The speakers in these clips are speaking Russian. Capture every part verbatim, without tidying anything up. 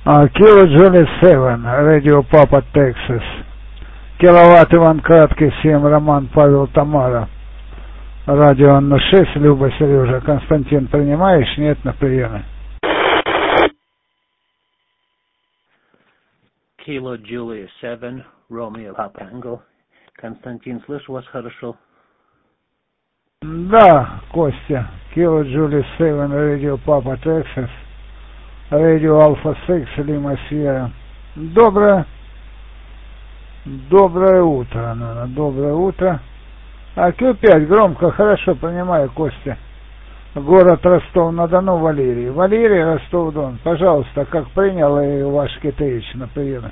А, Kilo Julie семь, Radio Papa Texas. Киловатт Иван Краткий семь, Роман Павел Тамара. Радио Анна шесть, Люба Сережа. Константин, принимаешь? Нет, на приеме. Kilo Julia семь, Romeo Papa Tango. Константин, слышу вас хорошо? Да, Костя. Kilo Julie семь, Radio Papa Texas. Radio Alpha шесть, Lima Sierra. Доброе, доброе утро, наверное, доброе утро. А Q пять громко, хорошо, понимаю, Костя. Город Ростов-на-Дону, Валерий. Валерий, Ростов-Дон, пожалуйста, как принял и ваш Китаевич на приеме.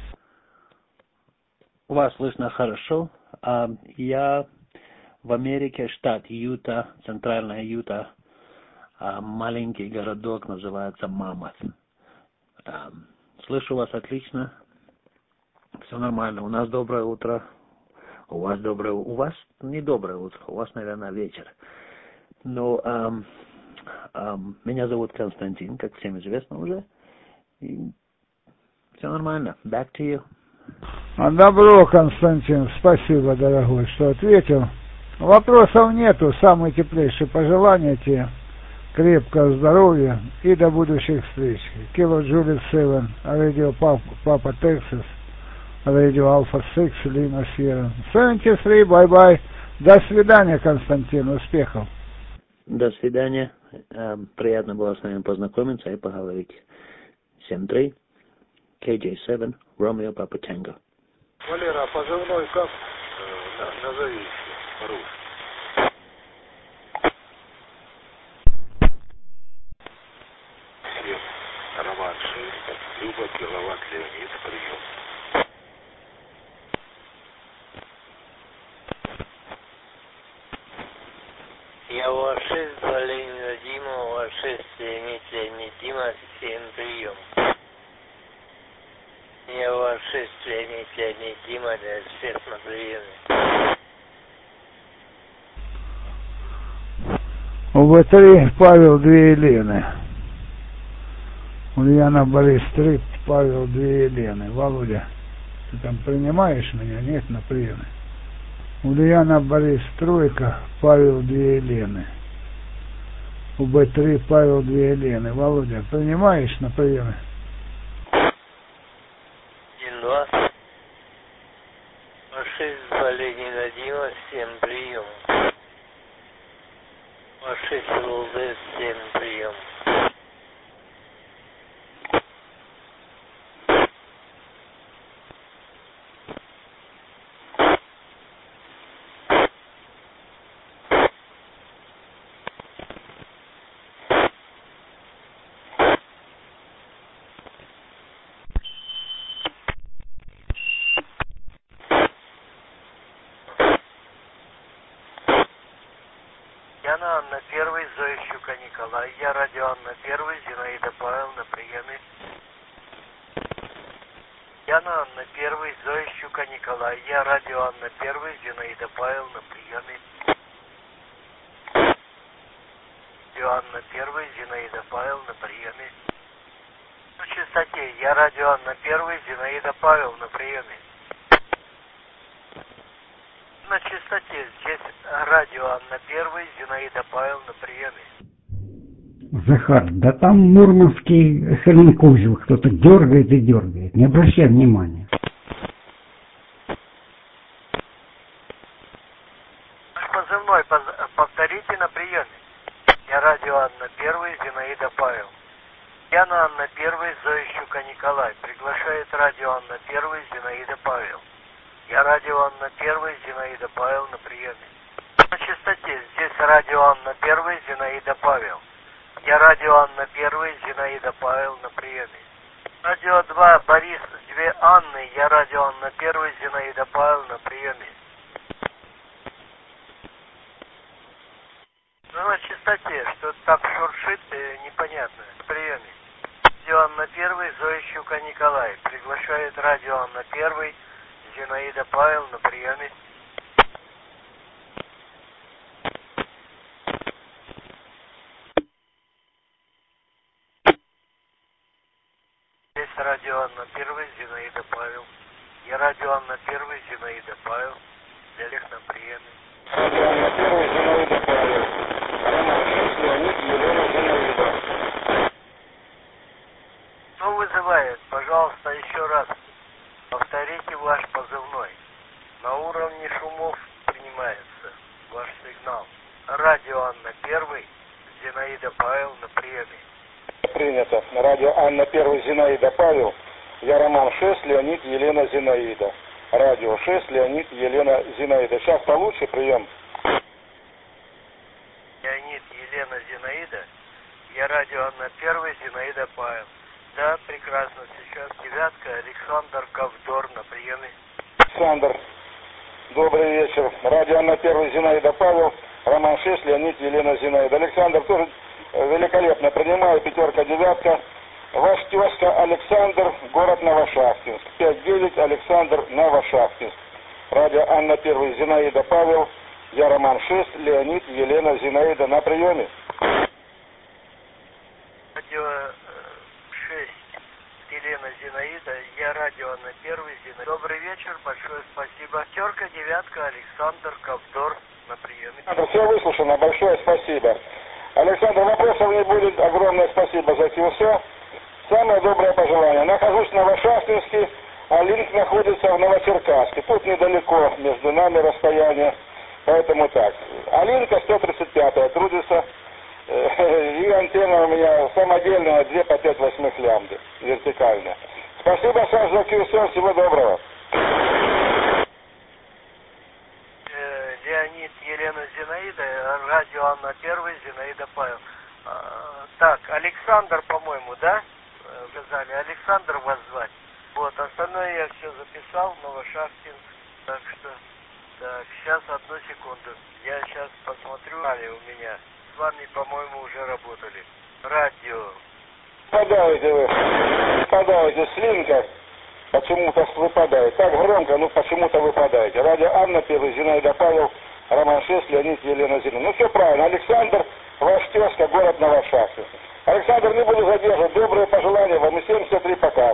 У вас слышно хорошо. А, я в Америке, штат Юта, центральная Юта. А, маленький городок называется Маммот. А, слышу вас отлично. Все нормально. У нас доброе утро. У вас доброе... У вас не доброе утро. У вас, наверное, вечер. Но эм, эм, меня зовут Константин, как всем известно уже. И все нормально. Back to you. Добро, Константин. Спасибо, дорогой, что ответил. Вопросов нету. Самые теплейшие пожелания тебе. Крепкого здоровья и до будущих встреч. Kilo Julie семь, Radio Papa Texas, Radio Alpha шесть, Lima Sierra. семьдесят три, бай-бай. До свидания, Константин. Успехов. До свидания. Эм, приятно было с вами познакомиться и поговорить. семь три, кей джей семь, Romeo Papa Tango. Валера, а позывной как? Э, назови по-русски. Роман шесть, Люба, киловатт, Леонид, прием. Я у вас шесть, два Ленина Дима, у вас шесть, Леонид, Леонид Дима, семь, прием. Я у вас шесть, Леонид, Леонид Дима, для всех на приеме. У вэ три Павел, две Елены. Ульяна Борис три, Павел, две Елены. Володя, ты там принимаешь меня? Нет, на приеме. Ульяна Борис тройка, Павел, две Елены. У бэ три Павел, две Елены. Володя, принимаешь на приеме? один, два. шесть, два Ленина Дима, семь, прием. шесть, ЛД, семь, прием. Яна Анна первый, Зоищука Николай, я радио Анна первый, Зинаида Павел на приеме. Яна Анна первый, Зоищука Николай, я радио Анна первый, Зинаида Павел на приеме. Радио Анна первый, Зинаида Павел на приеме. На частоте, я радио Анна первый, Зинаида Павел на приеме. На частоте, здесь радио Анна первый, Зинаида Павел на приеме. Захар, да там мурманский хренкозел кто-то дергает и дергает. Не обращай внимания. Позывной повторите на приеме. Я радио Анна первый, Зинаида Павел. Яна Анна первый, Зоищука Николай. Приглашает радио Анна первый, Зинаида Павел. Я радио Анна первый, Зинаида Павел на приеме. На частоте, здесь радио Анна первый, Зинаида Павел. Я радио Анна первый, Зинаида Павел на приеме. Радио два, Борис, две Анны, я радио Анна первый, Зинаида Павел на приеме. Ну, на частоте, что-то там шуршит, непонятно, на приеме. Радио Анна первый, Зоищука Николай. Приглашает радио Анна первый, Зинаида Павел на приеме. Здесь радио Анна Первый, Зинаида Павел. Я радио Анна Первый, Зинаида Павел. Для Олег на приеме. Радио Анна Первый, Зинаида Павел. Роман шесть, Леонид, Елена, Зинаида. Кто вызывает? Пожалуйста, еще раз. Повторите ваш позывной. На уровне шумов принимается ваш сигнал. Радио Анна Первый, Зинаида Павел на приеме. Принято. На радио Анна Первый, Зинаида Павел. Я Роман шесть, Леонид, Елена, Зинаида. Радио шесть, Леонид, Елена, Зинаида. Сейчас получше прием. Леонид, Елена, Зинаида. Я радио Анна Первый, Зинаида Павел. Да, прекрасно. Сейчас девятка, Александр Ковдор на приеме. Александр, добрый вечер. Радио Анна Первый, Зинаида Павел. Роман шесть, Леонид, Елена, Зинаида. Александр тоже великолепно принимаю. Пятерка, девятка. Ваш тезка Александр, город Новошахтинск. пять девять, Александр, Новошахтинск. Радио Анна Первый, Зинаида Павел. Я Роман шесть, Леонид, Елена, Зинаида на приеме. Радио шесть, Елена, Зинаида. Я радио Анна Первый, Зинаида. Добрый вечер, большое спасибо. Пятерка, девятка, Александр Ковдор на приеме. Все выслушано, большое спасибо. Александр, вопросов не будет. Огромное спасибо за все. Самое доброе пожелание. Нахожусь в Новошахтинске, а линк находится в Новочеркасске. Тут недалеко между нами расстояние, поэтому так. Алинка сто тридцать пятая трудится, и антенна у меня самодельная, две по пять восьмых лямбды, вертикальная. Спасибо, Саш, за кюсо, всего доброго. Леонид, Елена, Зинаида, радио Анна Первый, Зинаида Павел. А, так, Александр, по-моему, да? Сказали, Александр вас звать. Вот, остальное я все записал, Новошахтинск. Так что, так, сейчас одну секунду. Я сейчас посмотрю. Далее у меня. С вами, по-моему, уже работали. Радио. Выпадаете вы. Выпадаете с линка. Почему-то выпадает. Так громко, ну почему-то выпадаете. Радио Анна Первый, Зинаида Павел, Роман шесть, Леонид, Елена, Зинаида. Ну все правильно. Александр, ваш тезка, город Новошахтинск. Александр, не буду задерживать. Добрые пожелания вам и семьдесят три пока.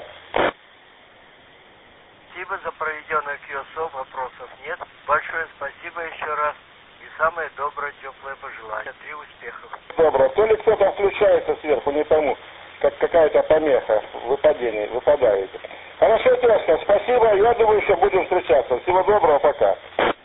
Спасибо за проведенное КИОСО. Вопросов нет. Большое спасибо еще раз. И самое доброе, теплое пожелание. Три успехов. Доброе. То ли кто-то включается сверху, не пойму. Как какая-то помеха, выпадение, выпадаете. Хорошо, тезка, спасибо. Я думаю, еще будем встречаться. Всего доброго, пока.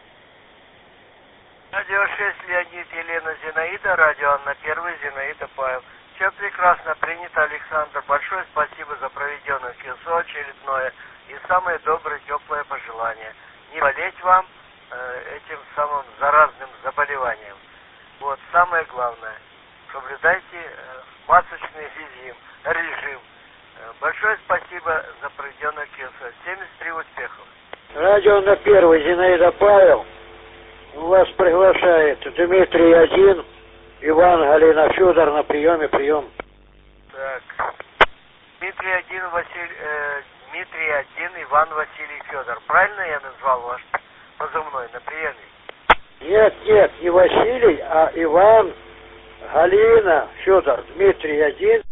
Радио шесть, Леонид, Елена, Зинаида. Радио Анна Первый, Зинаида Павел. Все прекрасно принято, Александр. Большое спасибо за проведенное КИОСО очередное. И самое доброе, теплое пожелание. Не болеть вам э, этим самым заразным заболеванием. Вот, самое главное. Соблюдайте э, масочный режим. режим. Э, большое спасибо за проведенное КИОСО. семьдесят три успехов. Радио на Первый, Зинаида Павел. Вас приглашает Дмитрий один, Иван, Галина, Федор на приеме, прием. Так. Дмитрий один, Василий, э, Дмитрий один, Иван, Василий, Федор. Правильно я назвал ваш позывной на приеме? Нет, нет, не Василий, а Иван, Галина, Федор, Дмитрий один.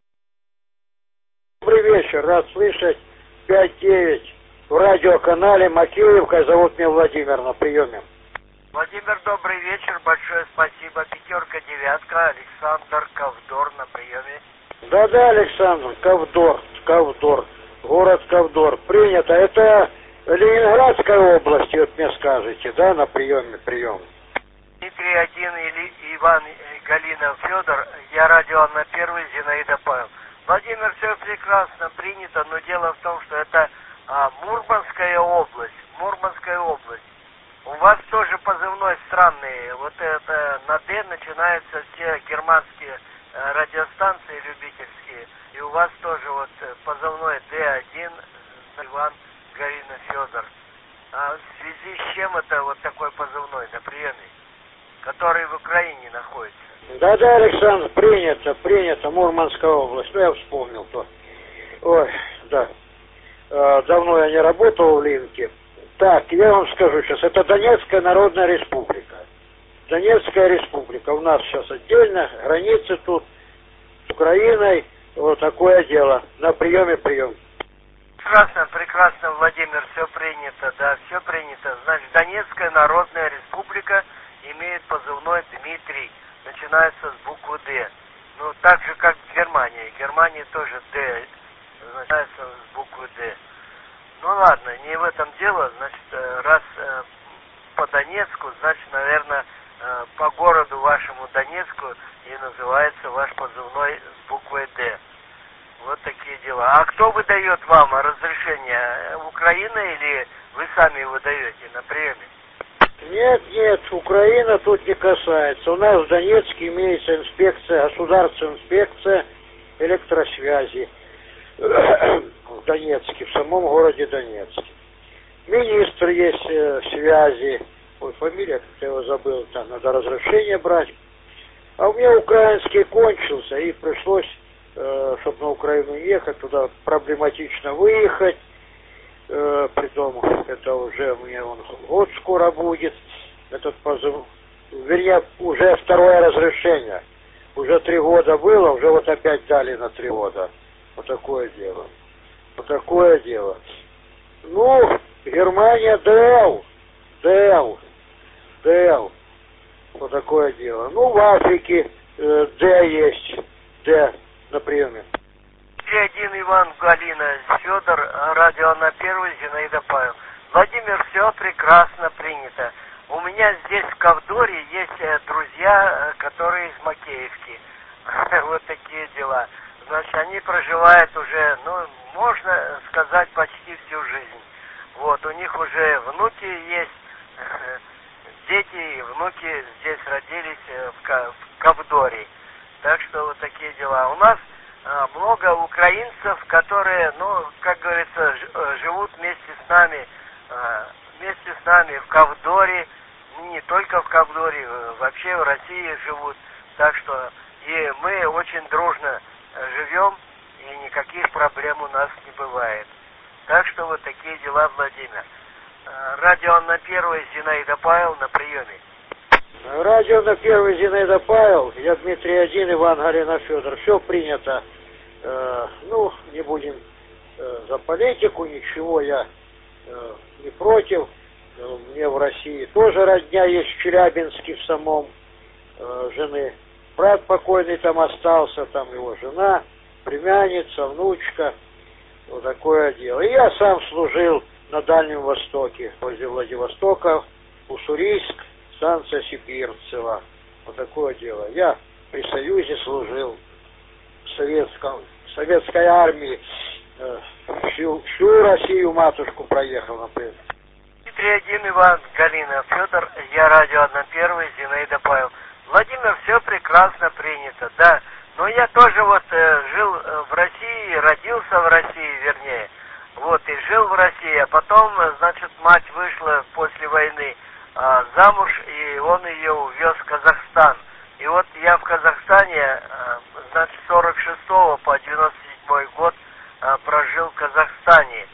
Добрый вечер, рад слышать. пять девять в радиоканале Макеевка, зовут меня Владимир на приеме. Владимир, добрый вечер, большое спасибо. Пятерка, девятка, Александр Ковдор на приеме. Да-да, Александр, Ковдор, Ковдор, город Ковдор. Принято. Это Ленинградская область, вот мне скажете, да, на приеме, прием. Дмитрий один, или Иван, Галина, Федор. Я радио Анна Первый, Зинаида Павел. Владимир, все прекрасно принято, но дело в том, что это а, Мурманская область. Мурманская область. У вас тоже позывной странный. Вот это на Д начинаются все германские э, радиостанции любительские. И у вас тоже вот позывной Д один, Иван, Галина, Федор. А в связи с чем это вот такой позывной на приеме, который в Украине находится? Да-да, Александр, принято, принято, Мурманская область. Ну, я вспомнил то. Ой, да. А, давно я не работал в Линке. Так, я вам скажу сейчас, это Донецкая Народная Республика. Донецкая Республика. У нас сейчас отдельно, границы тут с Украиной. Вот такое дело. На приеме прием. Прекрасно, прекрасно, Владимир, все принято, да, все принято. Значит, Донецкая Народная Республика имеет позывной Дмитрий, начинается с буквы Д. Ну, так же, как в Германии. В Германии тоже Д, начинается с буквы Д. Ну, ладно, не в этом дело. Значит, раз э, по Донецку, значит, наверное, э, по городу вашему Донецку и называется ваш позывной с буквой Д. Вот такие дела. А кто выдает вам разрешение? Украина или вы сами его даете на приеме? Нет, нет, Украина тут не касается. У нас в Донецке имеется инспекция, государственная инспекция электросвязи в Донецке, в самом городе Донецке. Министр есть э, связи, ой, фамилия, как-то его забыл, там надо разрешение брать. А у меня украинский кончился, и пришлось, э, чтобы на Украину ехать, туда проблематично выехать. Э, притом, это уже мне он год скоро будет, этот позыв, вернее, уже второе разрешение. Уже три года было, уже вот опять дали на три года. Вот такое дело. Вот такое дело. Ну, Германия ДЭЛ, ДЭЛ, ДЭЛ. Вот такое дело. Ну, в Африке э, Д есть, Д на приеме. Один Иван, Галина, Федор, радио на первый, Зинаида Павел. Владимир, все прекрасно принято. У меня здесь в Ковдоре есть друзья, которые из Макеевки. Вот такие дела. Значит, они проживают уже, ну, можно сказать, почти всю жизнь. Вот, у них уже внуки есть, дети и внуки здесь родились в Ковдоре. Так что вот такие дела. У нас много украинцев, которые, ну, как говорится, живут вместе с нами, вместе с нами в Ковдоре, не только в Ковдоре, вообще в России живут. Так что и мы очень дружно живем, и никаких проблем у нас не бывает. Так что вот такие дела, Владимир. Радио на первой, Зинаида Павел на приеме. Радио на первой, Зинаида Павел, я Дмитрий один, Иван, Галина, Федор. Все принято. Э, ну, не будем э, за политику, ничего, я э, не против. Э, мне в России тоже родня есть в Челябинске, в самом э, жены. Брат покойный там остался, там его жена, племянница, внучка. Вот такое дело. И я сам служил на Дальнем Востоке, возле Владивостока, Уссурийск, станция Сибирцева. Вот такое дело. Я при Союзе служил, в советском, в советской армии, э, всю, всю Россию матушку проехал, например. Дмитрий один, Иван, Галина, Федор, я радио на первый, Зинаида Павел. Владимир, все прекрасно принято, да. Но я тоже вот э, жил в России, родился в России, вернее. Вот, и жил в России, а потом, значит, мать вышла после войны э, замуж, и он ее увез в Казахстан. И вот я в Казахстане, э, значит, с сорок шестого по девяносто седьмой год э, прожил в Казахстане.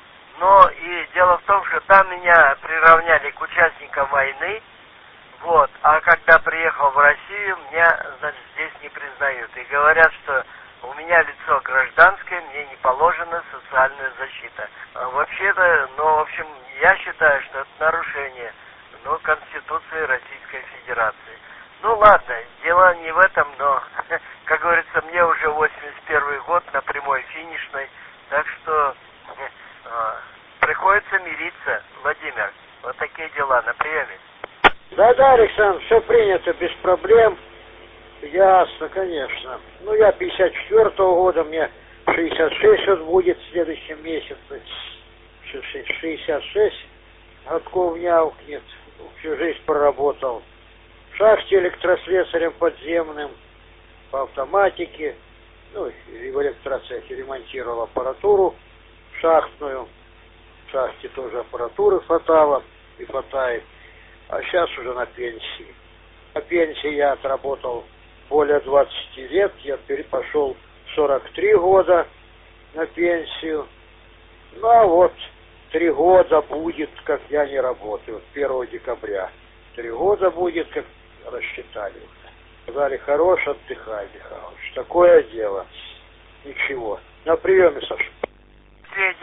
Но и дело в том, что там меня приравняли к участникам войны. Вот, а когда приехал в Россию, меня, значит, здесь не признают. И говорят, что у меня лицо гражданское, мне не положена социальная защита. А вообще-то, ну, в общем, я считаю, что это нарушение, ну, Конституции Российской Федерации. Ну, ладно, дело не в этом, но, как говорится, мне уже восемьдесят первый год на прямой финишной, так что э, приходится мириться, Владимир. Вот такие дела на приеме. Да-да, Александр, все принято, без проблем. Ясно, конечно. Ну, я пятьдесят четвёртого года, мне шестьдесят шесть вот будет в следующем месяце. шестьдесят шесть годков няукнет. Всю жизнь проработал. В шахте электрослесарем подземным, по автоматике. Ну, и в электроцехе ремонтировал аппаратуру шахтную. В шахте тоже аппаратуры хватало и хватает. А сейчас уже на пенсии. На пенсии я отработал более двадцати лет. Я пошел в сорок три года на пенсию. Ну, а вот три года будет, как я не работаю. первого декабря. Три года будет, как рассчитали. Сказали, хорош, отдыхай, Михайлович. Такое дело. Ничего. На приеме, Саша.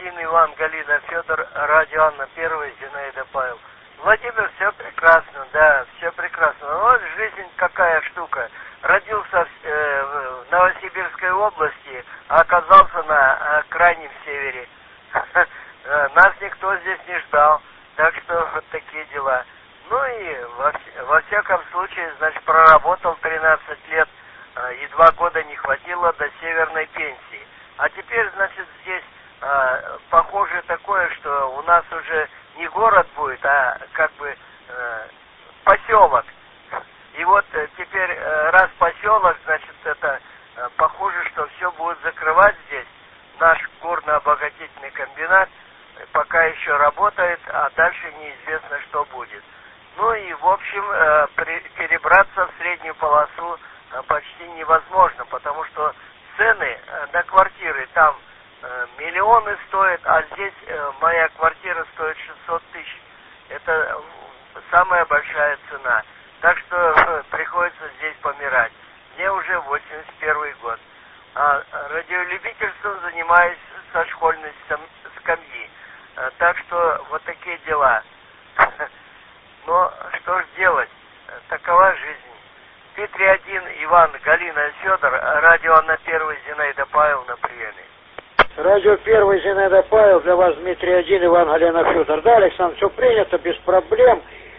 один, Иван, Галина, Федор, радио Анна Первая, Зинаида, Павел. Владимир, все прекрасно, да, все прекрасно. Вот жизнь какая штука. Родился в, э, в Новосибирской области, а оказался на э, крайнем севере. Нас никто здесь не ждал, так что вот такие дела. Ну и во, во всяком случае, значит, проработал тринадцать лет, э, и два года не хватило до северной пенсии. А теперь, значит, здесь э, похоже такое, что у нас уже не город будет, а как бы э, поселок. И вот э, теперь, э, раз поселок, значит, это э, похоже, что все будут закрывать здесь. Наш горно-обогатительный комбинат пока еще работает, а дальше неизвестно, что будет. Ну и, в общем, э, при, перебраться в среднюю полосу э, почти невозможно, потому что цены э, на квартиры там э, миллионы стоят, а здесь э, моя квартира стоит шестьсот тысяч. Это э, самая большая цена. Так что э, приходится здесь помирать. Мне уже восемьдесят первый год. А радиолюбительством занимаюсь со школьной скамьи. Э, так что вот такие дела. Но что ж делать? Такова жизнь. Дмитрий один, Иван, Галина, Федор, радио Анна Первая, Зинаида, Павел на приеме. Радио Первый, Зинаида, Павел, для вас Дмитрий один, Иван, Галина, Федор. Да, Александр, все принято, без проблем.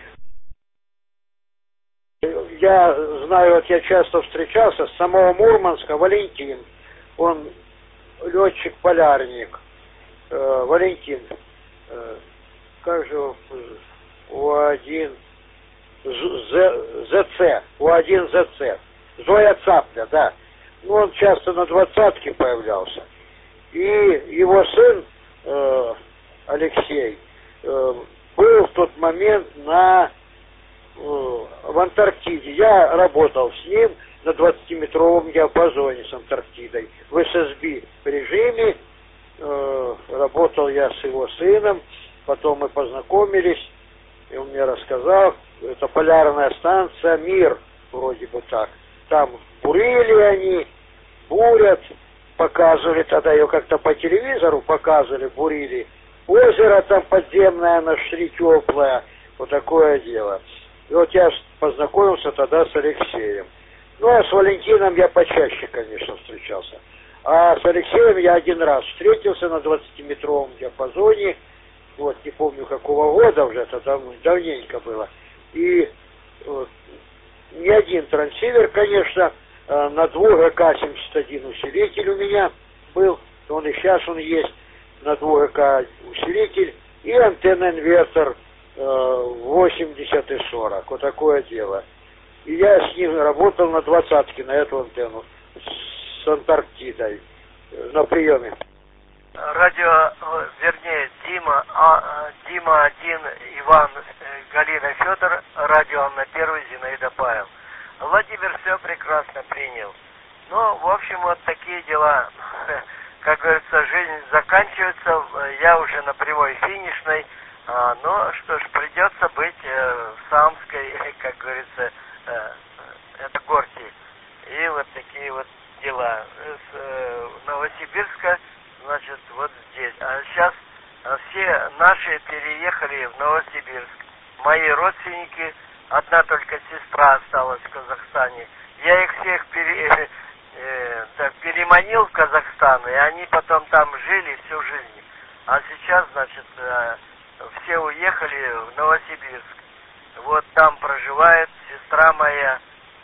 Я знаю, вот я часто встречался с самого Мурманска, Валентин. Он летчик-полярник. Э, Валентин. Э, как же его? У один ЗЦ. У один ЗЦ. Зоя Цапля, да. Ну, он часто на двадцатке появлялся. И его сын э, Алексей э, был в тот момент на в Антарктиде. Я работал с ним на двадцатиметровом диапазоне с Антарктидой. В эс эс би режиме э, работал я с его сыном. Потом мы познакомились, и он мне рассказал, это полярная станция «Мир», вроде бы так. Там бурили они, бурят, показывали, тогда ее как-то по телевизору показывали, бурили. Озеро там подземное, нашли теплое, вот такое дело. И вот я познакомился тогда с Алексеем. Ну, а с Валентином я почаще, конечно, встречался. А с Алексеем я один раз встретился на двадцатиметровом диапазоне. Вот, не помню, какого года уже, это дав, давненько было. И вот, не один трансивер, конечно, на двух э ка семьдесят один усилитель у меня был. Он и сейчас он есть, на двух э ка усилитель. И антенна-инвертор восемьдесят и сорок. Вот такое дело. И я с ним работал на двадцатке, на эту антенну, с Антарктидой, на приеме. Радио, вернее, Дима, а, Дима один, Иван, Галина, Федор, радио Анна Первая, Зинаида, Павел. Владимир все прекрасно принял. Ну, в общем, вот такие дела. Как говорится, жизнь заканчивается, я уже на прямой финишной. А, ну, что ж, придется быть э, в Самской, как говорится, э, это горки. И вот такие вот дела. С э, Новосибирска, значит, вот здесь. А сейчас э, все наши переехали в Новосибирск. Мои родственники, одна только сестра осталась в Казахстане. Я их всех пере, э, э, так, переманил в Казахстан, и они потом там жили всю жизнь. А сейчас, значит, э, все уехали в Новосибирск. Вот там проживает сестра моя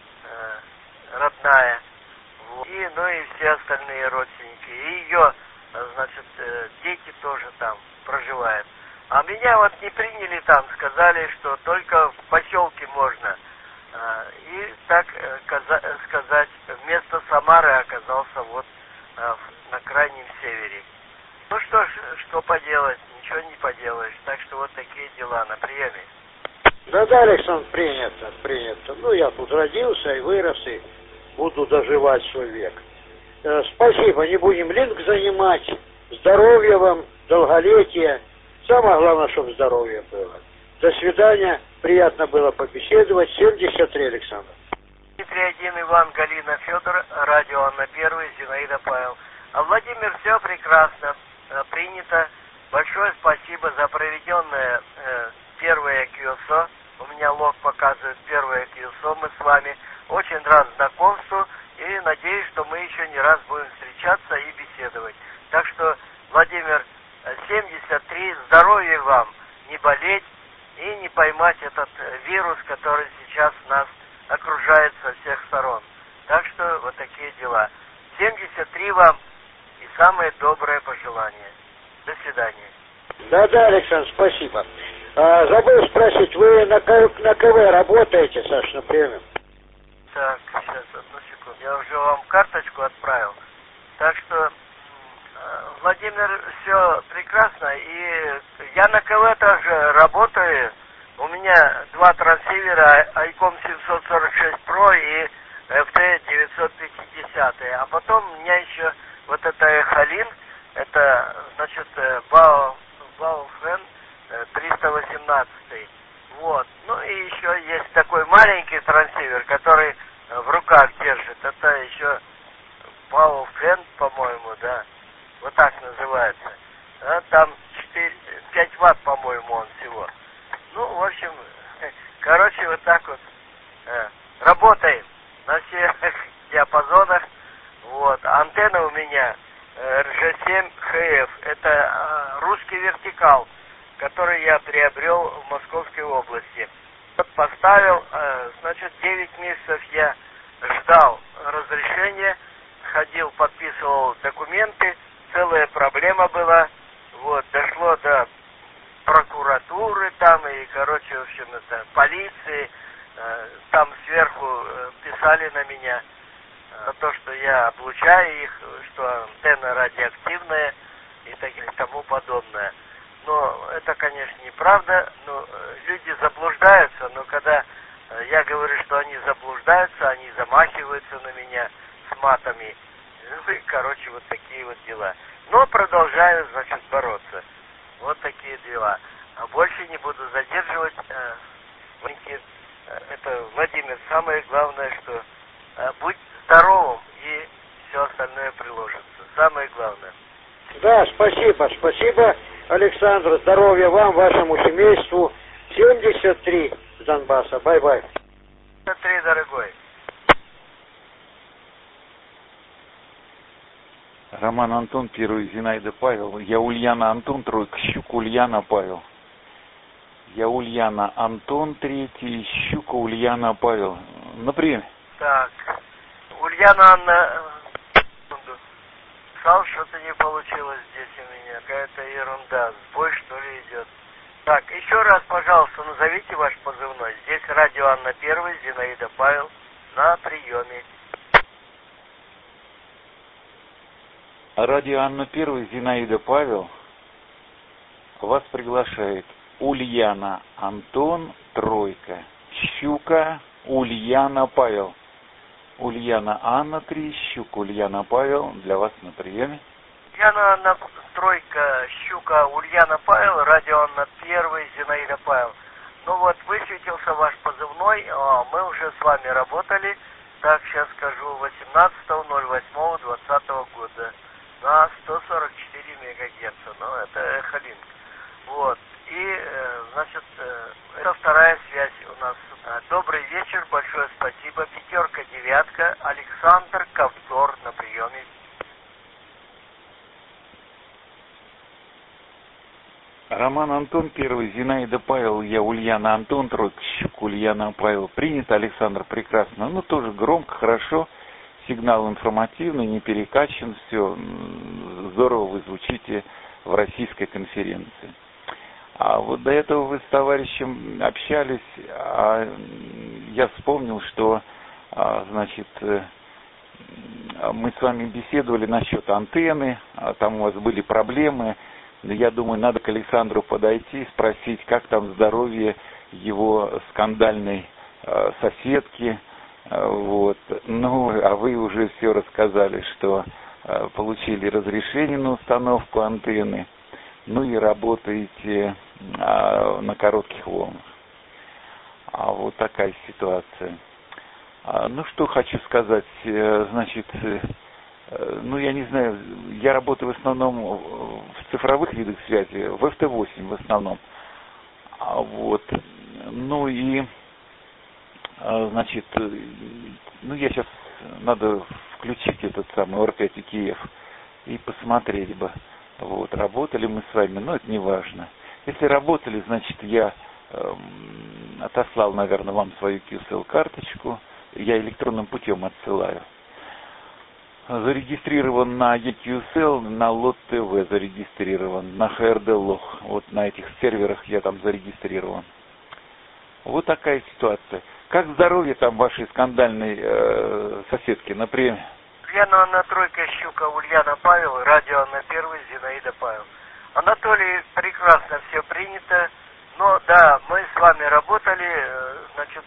э, родная. И, ну и все остальные родственники. И ее, значит, э, дети тоже там проживают. А меня вот не приняли там, сказали, что только в поселке можно. Э, и так э, каза- сказать, вместо Самары оказался вот э, на крайнем севере. Ну что ж, что поделать, ничего не поделаешь. Так что вот такие дела на приеме. Да-да, Александр, принято, принято. Ну, я тут родился и вырос, и буду доживать свой век. Э, спасибо, не будем линк занимать. Здоровья вам, долголетия. Самое главное, чтобы здоровье было. До свидания, приятно было побеседовать. семьдесят три, Александр. Дмитрий один, Иван, Галина, Федор, радио Анна Первая, Зинаида, Павел. А Владимир, все прекрасно. Принято. Большое спасибо за проведенное э, первое кью эс о. У меня лог показывает первое кью эс о. Мы с вами очень рад знакомству и надеюсь, что мы еще не раз будем встречаться и беседовать. Так что, Владимир, семьдесят три, здоровья вам, не болеть и не поймать этот вирус, который сейчас нас окружает со всех сторон. Так что вот такие дела. семьдесят три вам и самое доброе пожелание. До свидания. Да-да, Александр, спасибо. А, забыл спросить, вы на, К- на КВ работаете, Саш, на приеме? Так, сейчас, одну секунду. Я уже вам карточку отправил. Так что, Владимир, все прекрасно. И я на КВ также работаю. У меня два трансивера, Айком семьсот сорок шесть про и эф тэ девятьсот пятьдесят. А потом у меня еще вот это Эхолин, это, значит, Бао, Баофен триста восемнадцать. Вот. Ну и еще есть такой маленький трансивер, который в руках держит. Это еще Баофен, по-моему, да. Вот так называется. А, там четыре, пять ватт, по-моему, он всего. Ну, в общем, короче, вот так вот э, работаем на всех диапазонах. Вот. Антенна у меня эр жэ семь ха эф. Это э, русский вертикал, который я приобрел в Московской области. Вот поставил, э, значит, девять месяцев я ждал разрешения, ходил, подписывал документы, целая проблема была. Вот, дошло до прокуратуры там и, короче, в общем, это полиции. Э, там сверху э, писали на меня за то, что я облучаю их, что антенна радиоактивная и, так, и тому подобное. Но это, конечно, неправда. Но люди заблуждаются, но когда я говорю, что они заблуждаются, они замахиваются на меня с матами. Ну и, короче, вот такие вот дела. Но продолжаю, значит, бороться. Вот такие дела. А больше не буду задерживать. Это, Владимир, самое главное, что будь здоровым, и все остальное приложится. Самое главное. Да, спасибо, спасибо, Александр. Здоровья вам, вашему семейству. семьдесят три с Донбасса. Бай-бай. семьдесят три, дорогой. Роман Антон, первый, Зинаида Павел. Я Ульяна Антон, тройка, Щука Ульяна Павел. Я Ульяна Антон, третий, Щука Ульяна Павел. На приеме. Так, Ульяна Анна, писал, что-то не получилось здесь у меня. Какая-то ерунда, сбой что ли идет. Так, еще раз, пожалуйста, назовите ваш позывной. Здесь радио Анна Первый, Зинаида Павел, на приеме. Радио Анна Первый, Зинаида Павел. Вас приглашает Ульяна Антон, тройка, Щука Ульяна Павел. Ульяна Анна, три, Щука Ульяна Павел. Для вас на приеме. Ульяна Анна, тройка, Щука Ульяна Павел, радио Анна Первый, Зинаида Павел. Ну вот, высветился ваш позывной, а мы уже с вами работали, так, сейчас скажу, восемнадцатого ноль восьмого двадцатого года на сто сорок четыре мегагерца, ну, это Эхолинк. Вот, и, значит, это вторая связь у нас. Добрый вечер, большое спасибо, пятерка, девятка, Александр Ковтор на приеме. Роман Антон, первый, Зинаида Павел, я Ульяна Антон, тройка, Щука Ульяна Павел. Принято, Александр, прекрасно. Ну, тоже громко, хорошо, сигнал информативный, не перекачан, все здорово вы звучите в российской конференции. А вот до этого вы с товарищем общались, а я вспомнил, что, а, значит, мы с вами беседовали насчет антенны, а там у вас были проблемы. Я думаю, надо к Александру подойти, спросить, как там здоровье его скандальной э, соседки. Э, вот. Ну, а вы уже все рассказали, что э, получили разрешение на установку антенны, ну и работаете э, на коротких волнах. А вот такая ситуация. А, ну, что хочу сказать, э, значит, ну, я не знаю, я работаю в основном в цифровых видах связи, в эф тэ восемь в основном. А вот, ну и, значит, ну, я сейчас, надо включить этот самый эр пять и ки эф и посмотреть бы, вот, работали мы с вами, но это не важно. Если работали, значит, я э, отослал, наверное, вам свою кью эс эл-карточку, я электронным путем отсылаю. Зарегистрирован на и кью эс эл, на лот тэ вэ зарегистрирован, на эйч ар ди лог, вот на этих серверах я там зарегистрирован. Вот такая ситуация. Как здоровье там вашей скандальной э, соседки, например? Ульяна Анна Тройка, Щука, Ульяна Павел, радио Анна Первый, Зинаида Павел. Анатолий, прекрасно все принято, но да, мы с вами работали, значит,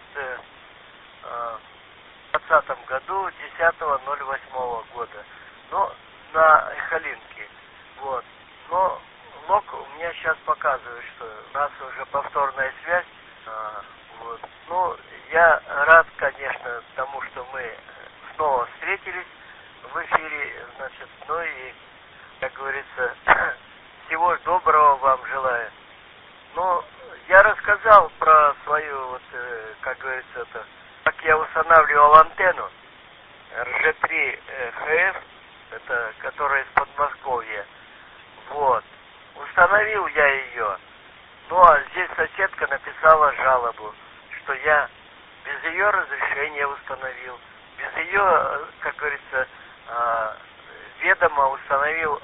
в двадцатом году, десятого ноль восьмого года, но на Эхолинке, вот. Но лог у меня сейчас показывает, что у нас уже повторная связь, вот. Ну, я рад, конечно, тому, что мы снова встретились в эфире, значит, ну и, как говорится, всего доброго вам желаю. Но я рассказал про свою, вот, как говорится, это, как я устанавливал антенну эр жэ три эф эф, это, которая из Подмосковья, вот. Установил я ее, ну а здесь соседка написала жалобу, что я без ее разрешения установил, без ее, как говорится, ведомо установил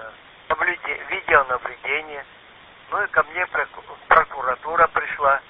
видеонаблюдение. Ну и ко мне прокуратура пришла,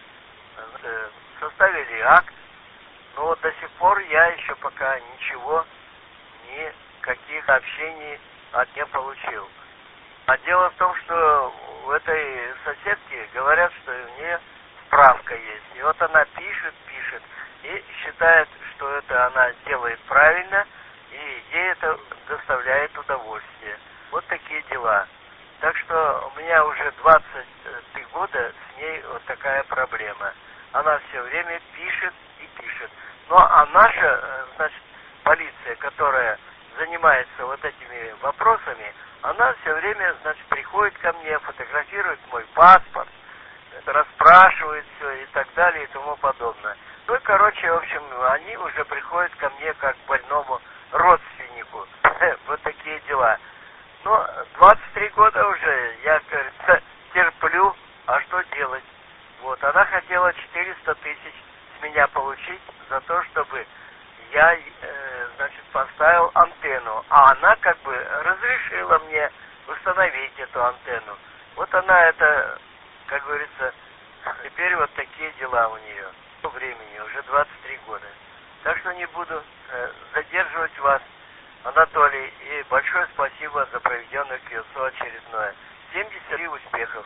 составили акт, но вот до сих пор я еще пока ничего, никаких сообщений от нее получил. А дело в том, что у этой соседки говорят, что у нее справка есть. И вот она пишет, пишет, и считает, что это она делает правильно, и ей это доставляет удовольствие. Вот такие дела. Так что у меня уже двадцать три года с ней вот такая проблема. Она все время пишет и пишет. Ну а наша, значит, полиция, которая занимается вот этими вопросами, она все время, значит, приходит ко мне, фотографирует мой паспорт, расспрашивает все и так далее и тому подобное. Ну и, короче, в общем, они уже приходят ко мне как к больному родственнику. Вот такие дела. Но двадцать три года уже я, кажется, терплю, а что делать? Вот, она хотела четыреста тысяч с меня получить за то, чтобы я, э, значит, поставил антенну. А она как бы разрешила мне установить эту антенну. Вот она это, как говорится, теперь вот такие дела у нее. По времени, уже двадцать три года. Так что не буду э, задерживать вас, Анатолий, и большое спасибо за проведенное кью эс о очередное. семьдесят три успехов.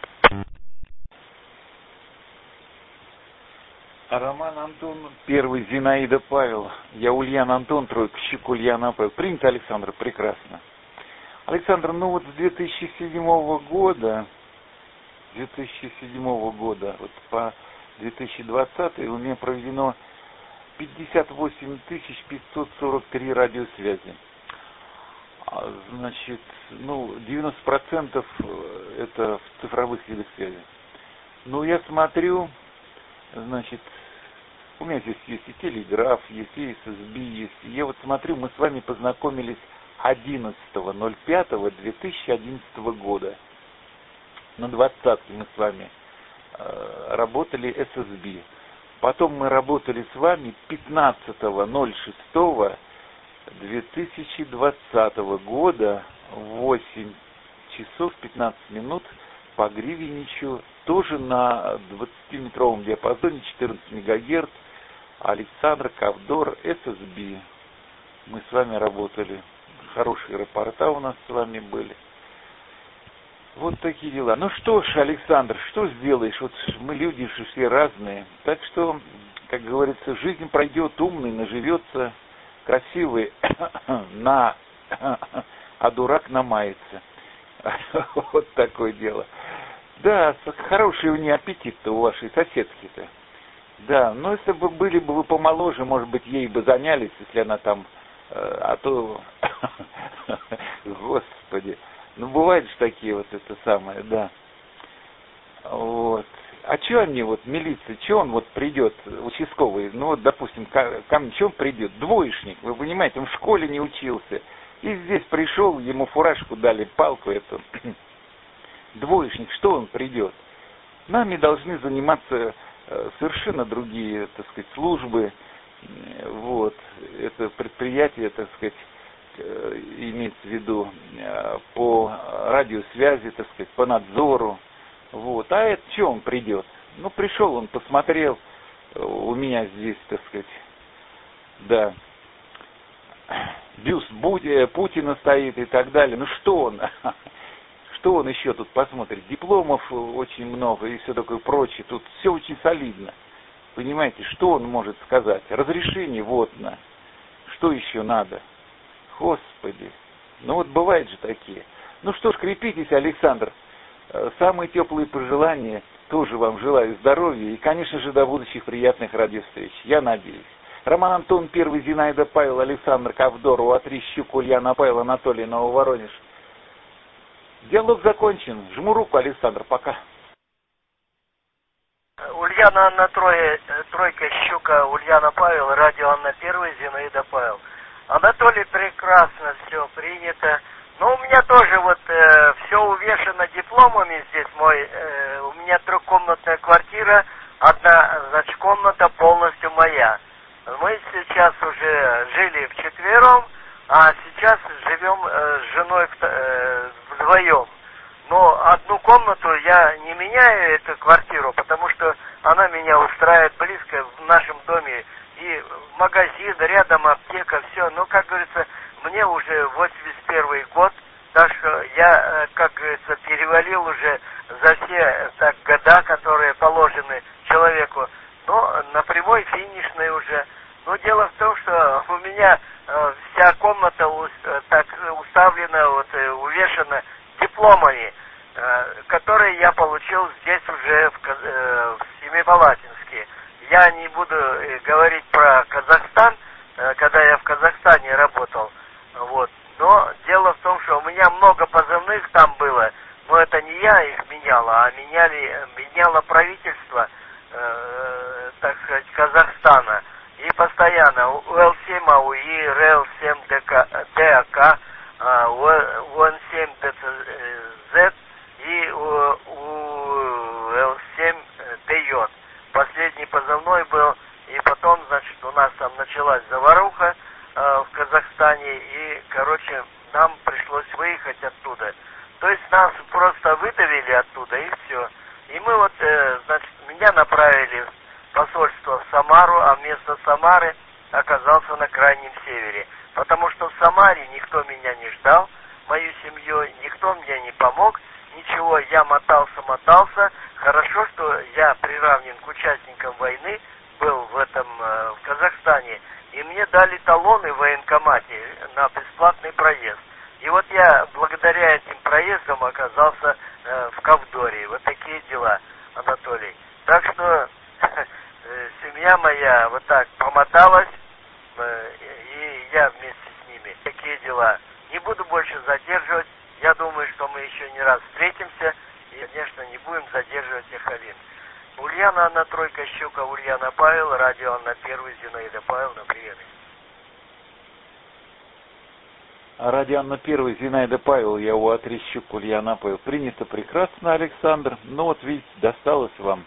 Роман Антон, первый, Зинаида Павел. Я Ульяна Антон, тройка, Щука, Ульяна Павел. Принято, Александр, прекрасно. Александр, ну вот с две тысячи седьмого года, две тысячи седьмого года, вот по две тысячи двадцатый у меня проведено пятьдесят восемь тысяч пятьсот сорок три радиосвязи. Значит, ну, девяносто процентов это в цифровых видах связи. Ну, я смотрю, значит, у меня здесь есть и телеграф, есть и эс эс би, есть. Я вот смотрю, мы с вами познакомились одиннадцатого ноль пятого две тысячи одиннадцатого года. На двадцатке мы с вами э, работали эс эс би. Потом мы работали с вами пятнадцатого ноль шестого две тысячи двадцатого года в восемь часов пятнадцать минут по Гривеничу, тоже на двадцатиметровом диапазоне, четырнадцать мегагерц, Александр Ковдор, эс эс би. Мы с вами работали. Хорошие рапорта у нас с вами были. Вот такие дела. Ну что ж, Александр, что сделаешь? Вот мы люди же все разные. Так что, как говорится, жизнь пройдет умный, наживется красивый, на, а дурак намается. Вот такое дело. Да, хороший у нее аппетит-то у вашей соседки-то. Да, но если бы были бы вы помоложе, может быть, ей бы занялись, если она там, а то Господи. Ну, бывают же такие вот это самое, да. Вот. А что они, вот, милиция, что он вот придет, участковый, ну, вот, допустим, ко, ко мне, что он придет? Двоечник, вы понимаете, он в школе не учился. И здесь пришел, ему фуражку дали, палку эту. Двоечник, что он придет? Нами должны заниматься э, совершенно другие, так сказать, службы. Вот. Это предприятие, так сказать, э, имеется в виду э, по радиосвязи, так сказать, по надзору. Вот. А это что он придет? Ну, пришел он, посмотрел, э, у меня здесь, так сказать, да, бюст Путина стоит и так далее. Ну, что он? Что он еще тут посмотрит? Дипломов очень много и все такое прочее. Тут все очень солидно. Понимаете, что он может сказать? Разрешение вот на. Что еще надо? Господи. Ну вот бывают же такие. Ну что ж, крепитесь, Александр. Самые теплые пожелания. Тоже вам желаю здоровья. И, конечно же, до будущих приятных радиовстреч. Я надеюсь. Роман Антон, Первый, Зинаида Павел, Александр Ковдор, Уатрищук, Ульяна Павел, Анатолий, Нововоронеж. Диалог закончен. Жму руку, Александр. Пока. Ульяна Анна Трое, Тройка Щука, Ульяна Павел, радио Анна Первый, Зинаида Павел. Анатолий, прекрасно все принято. Но у меня тоже вот э, все увешано дипломами здесь мой. Э, у меня трехкомнатная квартира, одна, значит, комната полностью моя. Мы сейчас уже жили вчетвером, а сейчас живем э, с женой э, вдвоем. Но одну комнату я не меняю, эту квартиру, потому что она меня устраивает близко в нашем доме. И магазин, рядом аптека, все. Но, как говорится, мне уже восемьдесят первый год, так что я, как говорится, перевалил уже за все так, года, которые положены человеку. Но на прямой финишной уже. Но дело в том, что у меня э, вся комната э, так уставлена, вот, э, увешана дипломами, э, которые я получил здесь уже в, э, в Семипалатинске. Я не буду э, говорить про Казахстан, э, когда я в Казахстане работал. Вот. Но дело в том, что у меня много позывных там было, но это не я их меняла, а меняли, меняло правительство, э, так сказать, Казахстана. И постоянно у эл семь АУИ, РЭЛ семь ДАК, у эн семь ДЦЗ и у эл семь ТЙ. Последний позывной был, и потом, значит, у нас там началась заваруха э, в Казахстане, и, короче, нам пришлось выехать оттуда. То есть нас просто выдавили оттуда, и все. И мы вот, э, значит, меня направили в посольство в Самару, а вместо Самары оказался на Крайнем Севере. Потому что в Самаре никто меня не ждал, мою семью, никто мне не помог, ничего, я мотался-мотался. Хорошо, что я приравнен к участникам войны, был в этом, э, в Казахстане, и мне дали талоны в военкомате на бесплатный проезд. И вот я благодаря этим проездам оказался э, в Ковдоре. Вот такие дела, Анатолий. Так что э, семья моя вот так помоталась, э, и я вместе с ними. Такие дела. Не буду больше задерживать. Я думаю, что мы еще не раз встретимся. И, конечно, не будем задерживать Эхолин. Ульяна Анна Тройка Щука, Ульяна Павел, радио Анна Первый, Зинаида Павел, на привет. Радио Анна Первый, Зинаида Павел, я у Атрищук, Ульяна Павел. Принято прекрасно, Александр. Ну вот, видите, досталось вам.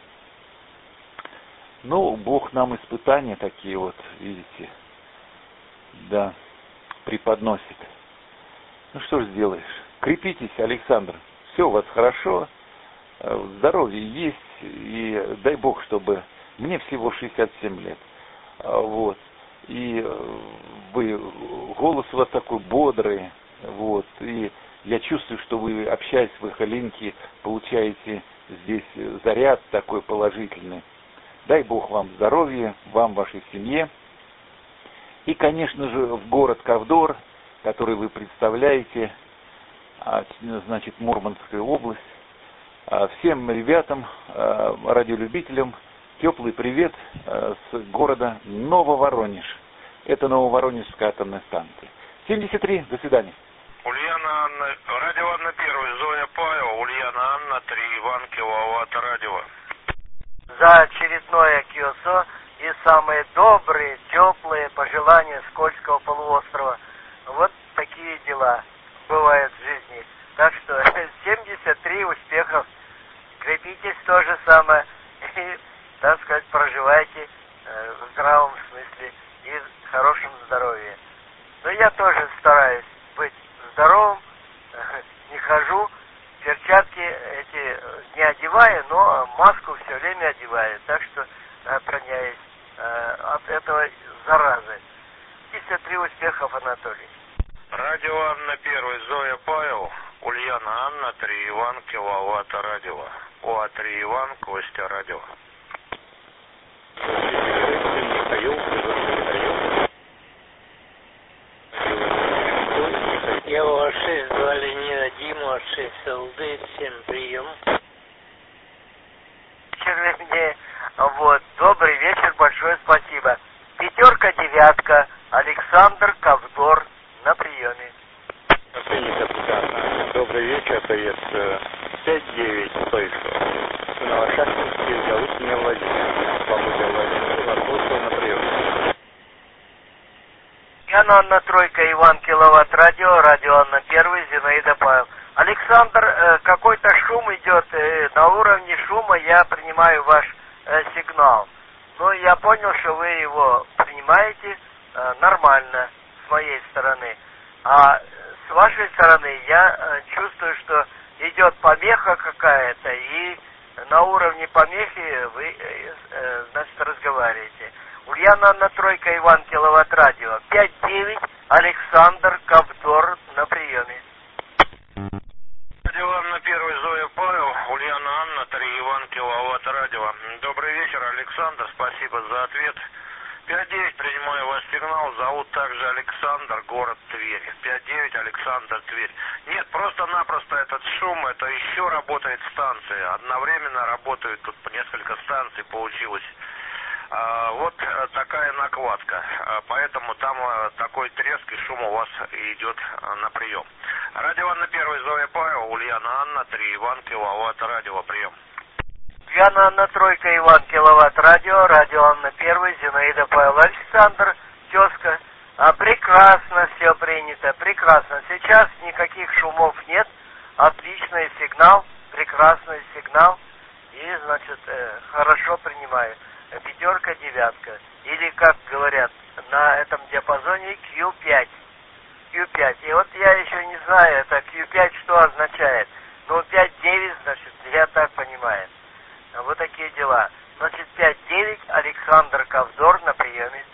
Ну, Бог нам испытания такие вот, видите, да, преподносит. Ну что ж сделаешь. Крепитесь, Александр. Все у вас хорошо. Здоровье есть. И дай Бог, чтобы... Мне всего шестьдесят семь лет. Вот. И вы... Голос у вас такой бодрый. Вот. И я чувствую, что вы, общаясь в Эхолинке, получаете здесь заряд такой положительный. Дай Бог вам здоровья, вам, вашей семье. И, конечно же, в город Ковдор, который вы представляете, значит, Мурманская область. Всем ребятам, радиолюбителям, теплый привет с города Нововоронеж. Это Нововоронежская атомная станция. семьдесят три, до свидания. Ульяна Анна, радио Анна первый, Зоя Павел, Ульяна Анна три, Иван Киловатт, радио. За очередное КИОСО и самые добрые, теплые пожелания с Кольского полуострова. Вот такие дела бывают в жизни. Так что семьдесят три успехов. Крепитесь то же самое. И, так сказать, проживайте э, в здравом смысле и в хорошем здоровье. Но я тоже стараюсь быть здоровым, э, не хожу, перчатки эти не одеваю, но маску все время одеваю. Так что охраняюсь э, от этого заразы. семьдесят три успехов, Анатолий. Радио Анна первый, Зоя Павел, Ульяна Анна три, Иван Киловатт, радио. ОА три, Иван, Костя, радио. Я у вас шесть, два Ленида, Дима, шесть ЛД, всем прием. Мне, вот, добрый вечер, большое спасибо. Пятерка, девятка, Александр Ковдор на приеме. Добрый вечер, это есть пять девять, то есть Новошахтинский, зовут меня Владимир. Свобода Владимир, вопрос на прием. Яна Анна Тройка, Иван Киловатт, радио, радио Анна Первый, Зинаида Павел. Александр, э, какой-то шум идет, э, на уровне шума я принимаю ваш э, сигнал. Ну, я понял, что вы его принимаете э, нормально с моей стороны. А с вашей стороны я э, чувствую, что идет помеха какая-то, и на уровне помехи вы, э, э, значит, разговариваете. Ульяна Анна Тройка, Иван Киловатт, радио. пять девять, Александр Ковдор на приеме. Радио Анна первый, Зоя Павел, Ульяна Анна три, Иван Киловатт, радио. Добрый вечер, Александр, спасибо за ответ. пять девять, принимаю ваш сигнал, зовут также Александр, город Тверь. пять девять, Александр, Тверь. Нет, просто-напросто этот шум, это еще работает станция. Одновременно работают тут несколько станций, получилось. А, вот такая накладка, а, поэтому там а, такой треск и шум у вас идет а, на прием. Радио Анна первый, Зоя Павел, Ульяна Анна три, Иван Киловатт, радио, прием. Ульяна Анна Тройка, Иван Киловатт, радио, радио Анна Первый, Зинаида Павел, Александр, тезка. А, прекрасно все принято, прекрасно. Сейчас никаких шумов нет, отличный сигнал, прекрасный сигнал. И, значит, э, хорошо принимаю. Пятерка, девятка. Или, как говорят, на этом диапазоне кью пять. кью пять. И вот я еще не знаю, это кью пять что означает. Ну, пять девять, значит, я так понимаю. Вот такие дела. Значит, пять девять, Александр Ковдор на приеме.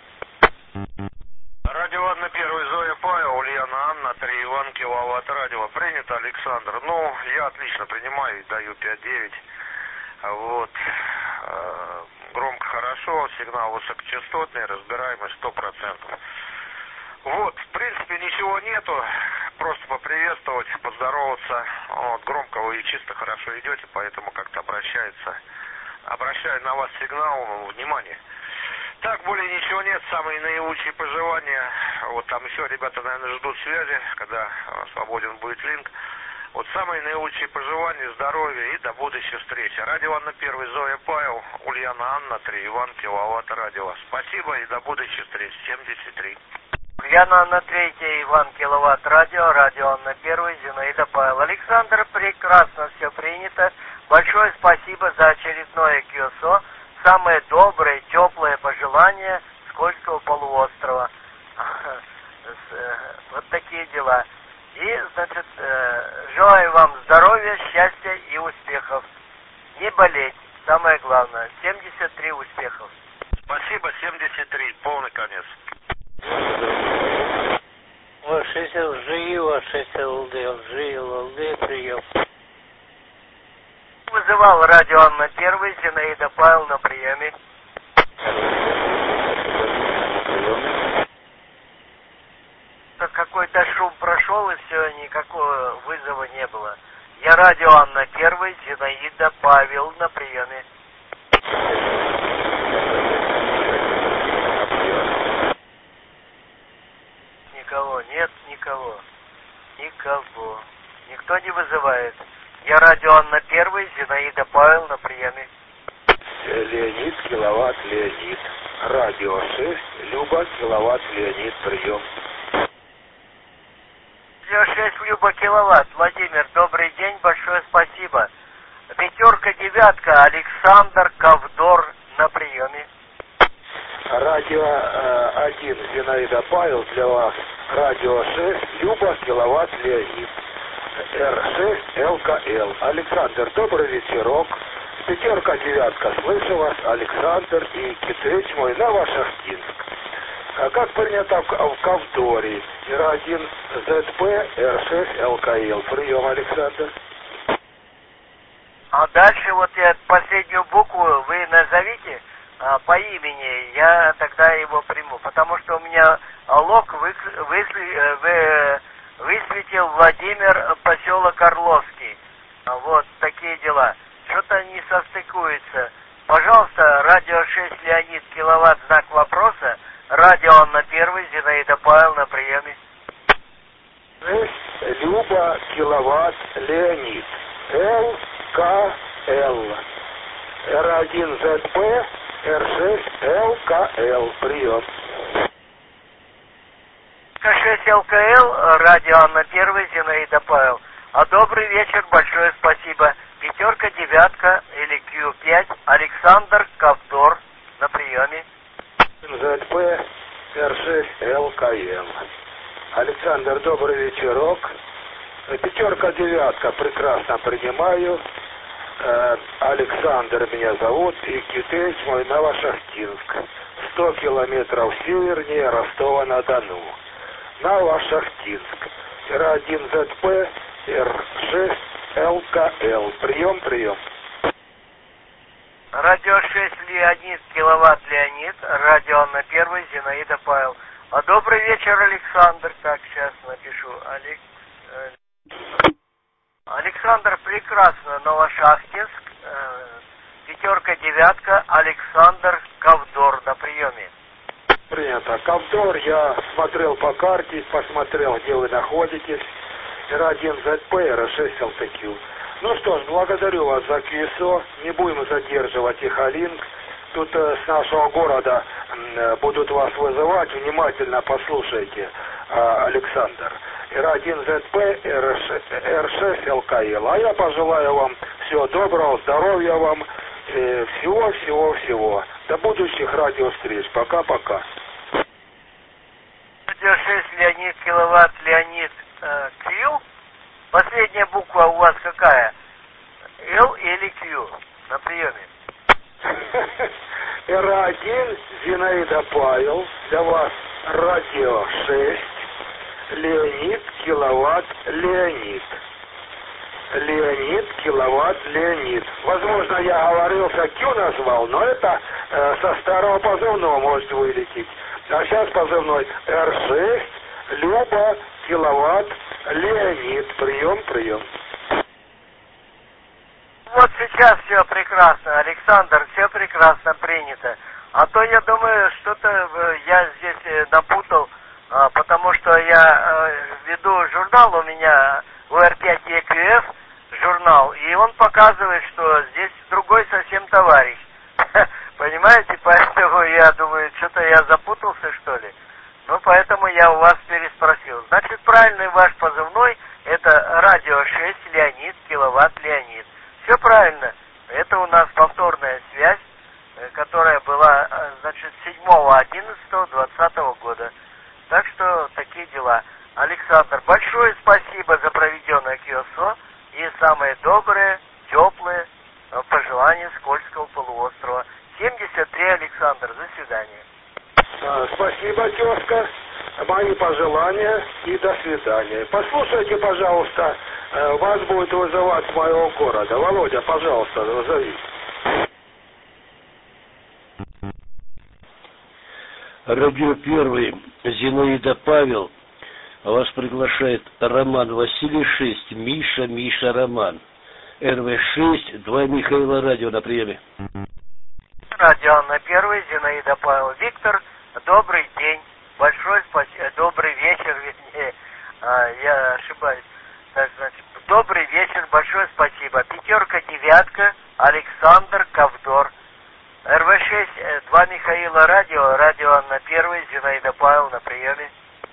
Радио Анна первый, Зоя Павел, Ульяна Анна три, Иван Киловатт, радио. Принято, Александр. Ну, я отлично принимаю, даю пять девять. Вот. Громко хорошо, сигнал высокочастотный, разбираемый сто процентов. Вот, в принципе, ничего нету, просто поприветствовать, поздороваться. Вот, громко вы и чисто хорошо идете, поэтому как-то обращается, обращаю на вас сигнал, внимание. Так, более ничего нет, самые наилучшие пожелания. Вот там еще ребята, наверное, ждут связи, когда свободен будет линк. Вот самые наилучшие пожелания, здоровья и до будущей встречи. Радио Анна первый, Зоя Павел, Ульяна Анна три, Иван Киловатт, радио. Спасибо и до будущей встречи. семьдесят три. Ульяна Анна третья, Иван Киловатт, радио, радио Анна первый, Зинаида Павел. Александр, прекрасно все принято. Большое спасибо за очередное КИОСО. Самые добрые, теплые пожелания с Кольского полуострова. Вот такие дела. И, значит, желаю вам здоровья, счастья и успехов. Не болеть, самое главное. семьдесят три успехов. Спасибо, семьдесят три, полный конец. шесть ЛЖИ, шесть ЛД, ЛЖИ, ЛД, прием. Вызывал радио Анна Первый, Зинаида Павел на приеме. Какой-то шум прошел, и все, никакого вызова не было. Я радио Анна Первый, Зинаида Павел на приеме. Никого нет. Никого. Никто не вызывает. Я радио Анна Первый, Зинаида Павел на приеме. Леонид, киловатт, Леонид. Радио шесть, Люба, киловатт, Леонид, прием. Радио шесть, Люба, киловатт. Владимир, добрый день, большое спасибо. Пятерка, девятка, Александр, Ковдор на приеме. Радио э, один, Зинаида Павел, для вас. Радио шесть, Люба, киловатт, Леонид. эр шесть, эл ка эл. Александр, добрый вечерок. Пятерка, девятка, слышу вас, Александр и Китыч мой, Новошахтинск. А как принято в, в Ковдоре? эр один, зет пэ, эр шесть, эл ка эл. Прием, Александр. А дальше вот я последнюю букву вы назовите а, по имени, я тогда его приму. Потому что у меня лог вы, вы, вы, высветил Владимир, поселок Орловский. Вот такие дела. Что-то не состыкуется. Пожалуйста, радио шесть, Леонид, киловатт, знак вопроса. Радио Анна Первый, Зинаида Павел на приеме. шесть, Люба, киловатт, Леонид. эл ка эл. эр один, зет пэ, эр шесть, эл ка эл. Прием. ка шесть, эл ка эл, радио Анна Первый, Зинаида Павел. А добрый вечер, большое спасибо. Пятерка, девятка или кью пять, Александр, Ковдор на приеме. зет пэ, эр шесть, эл ка эл. Александр, добрый вечерок. Пятерка, девятка, прекрасно принимаю. Александр меня зовут, и Китыч мой, Новошахтинск. Сто километров севернее Ростова-на-Дону. Новошахтинск. эр один, зет пэ, эр шесть, эл ка эл. Прием, прием. Радио шесть, Леонид, киловатт, Леонид. Радио Анна Первый, Зинаида Павел. А добрый вечер, Александр. Так, сейчас напишу. Алекс... Александр, прекрасно. Новошахтинск. Пятерка, девятка, Александр, Ковдор на приеме. Принято. Ковдор, я смотрел по карте, посмотрел, где вы находитесь. эр один, зет пэ, эр шесть, эл тэ кью. Ну что ж, благодарю вас за кью эс о. Не будем задерживать Ихолинк. Тут э, с нашего города э, будут вас вызывать. Внимательно послушайте, э, Александр. эр один, зет пэ, эр шесть, эл ка эл. А я пожелаю вам всего доброго, здоровья вам, э, всего-всего-всего. До будущих радиовстреч. Пока-пока. Радио шесть, Леонид, киловатт, Леонид, э, Q. Последняя буква у вас какая? Л или Q? На приеме. эр один, Зинаида Павел. Для вас радио шесть. Леонид, киловатт, Леонид. Леонид, киловатт, Леонид. Возможно, я говорился, Q назвал, но это э, со старого позывного может вылететь. А сейчас позывной эр шесть, Люба, киловатт, Леонид. Прием, прием. Вот сейчас все прекрасно, Александр, все прекрасно принято. А то я думаю, что-то я здесь напутал, потому что я веду журнал, у меня у эр пять и кью эф журнал, и он показывает, что здесь другой совсем товарищ. Понимаете, поэтому я думаю, что-то я запутался, что ли. Ну, поэтому я у вас переспросил. Значит, правильный ваш позывной — это радио шесть, Леонид, киловатт, Леонид. Все правильно. Это у нас повторная связь, которая была, значит, седьмого одиннадцатого двадцатого года. Так что такие дела. Александр, большое спасибо за проведенное кью эс о и самые добрые, теплые пожелания с Кольского полуострова. семьдесят три, Александр. До свидания. Спасибо, тезка. Мои пожелания и до свидания. Послушайте, пожалуйста, вас будет вызывать с моего города. Володя, пожалуйста, вызови. Радио Первый, Зинаида Павел. Вас приглашает Роман Василий шесть, Миша, Миша, Роман. эр вэ шесть, два Михаила, радио на приеме. Радио Анна Первый, Зинаида Павел. Виктор, добрый день. Большой спасибо. Добрый вечер, вернее. А, я ошибаюсь. Так, значит, добрый вечер, большое спасибо. Пятерка, девятка, Александр Ковдор. эр вэ шесть, два Михаила радио, радио Анна Первый, Зинаида Павел на приеме.